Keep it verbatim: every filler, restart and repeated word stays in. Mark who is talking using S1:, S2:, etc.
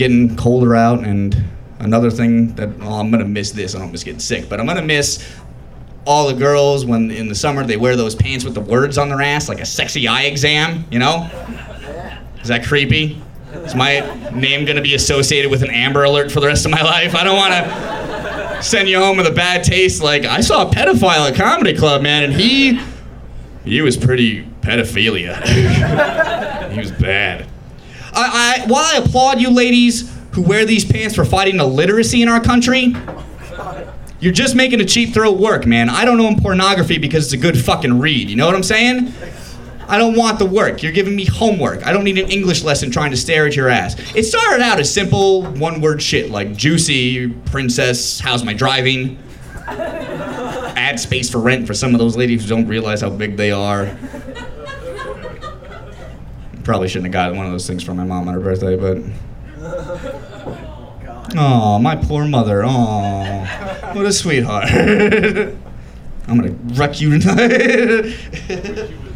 S1: getting colder out, and another thing that, oh, I'm gonna miss this. I don't miss getting sick, but I'm gonna miss all the girls when in the summer they wear those pants with the words on their ass, like a sexy eye exam, you know? Is that creepy? Is my name gonna be associated with an Amber Alert for the rest of my life? I don't wanna send you home with a bad taste. Like, I saw a pedophile at Comedy Club, man, and he, he was pretty pedophilia. He was bad. I, I, while I applaud you ladies who wear these pants for fighting illiteracy in our country, you're just making a cheap throat work, man. I don't own pornography because it's a good fucking read. You know what I'm saying? I don't want the work. You're giving me homework. I don't need an English lesson trying to stare at your ass. It started out as simple one-word shit like juicy, princess, how's my driving? Add space for rent for some of those ladies who don't realize how big they are. Probably shouldn't have gotten one of those things from my mom on her birthday, but... Aw, my poor mother. Aw, what a sweetheart. I'm gonna wreck you tonight.